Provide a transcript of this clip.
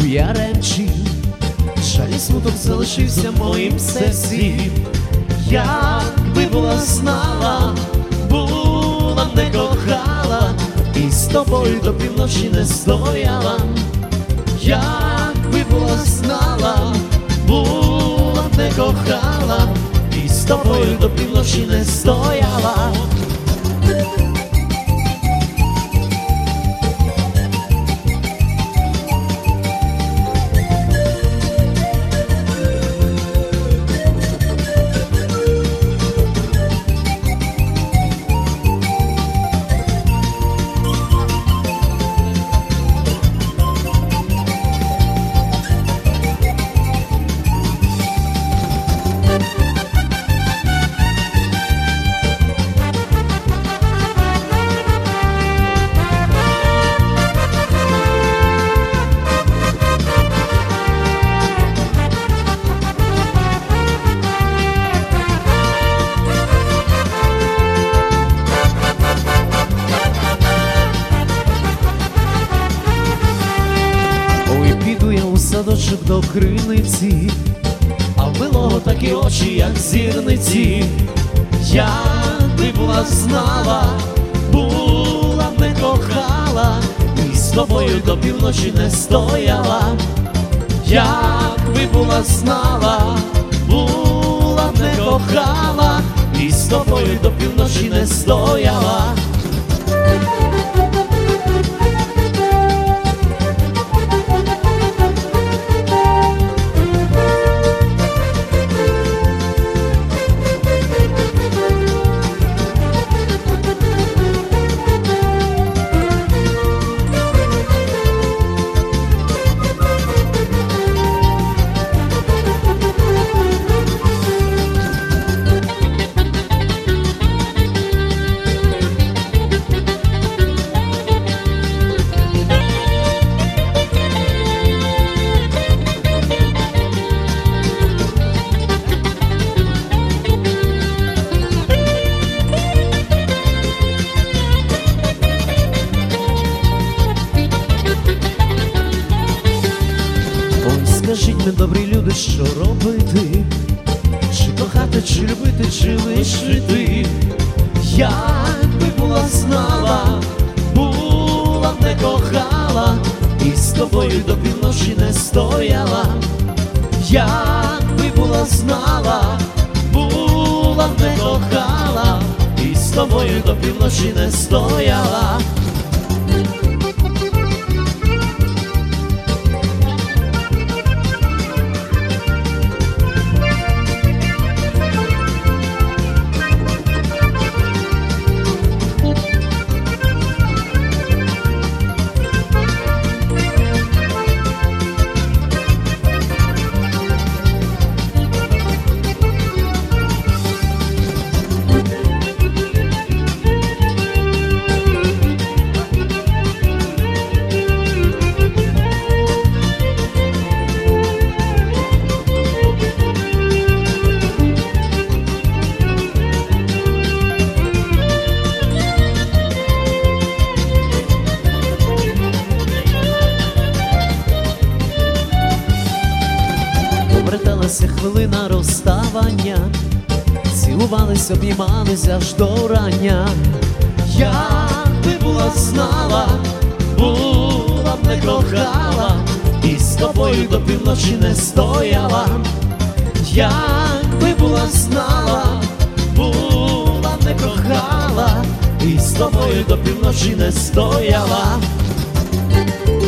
Яремчі, жаль і смуток залишився в моїм серці. Якби була знала, була б не кохала, і з тобою до півночі не стояла. Якби була знала, була б не кохала, і з тобою до півночі не стояла. Садочок до криниці, а в милого такі очі, як зірниці. Якби була знала, була б не кохала, і з тобою до півночі не стояла. Якби була знала, була б не кохала, і з тобою до півночі не стояла. Скажіть ми, добрі люди, що робити? Чи кохати, чи любити, чи лишити? Якби була знала, була б не кохала, і з тобою до півночі не стояла. Якби була знала, була б не кохала, і з тобою до півночі не стояла. Оберталася хвилина розставання, цілувались, обіймались аж до рання. Якби була знала, була б не кохала, і з тобою до півночі не стояла. Якби була знала, була б не кохала, і з тобою до півночі не стояла.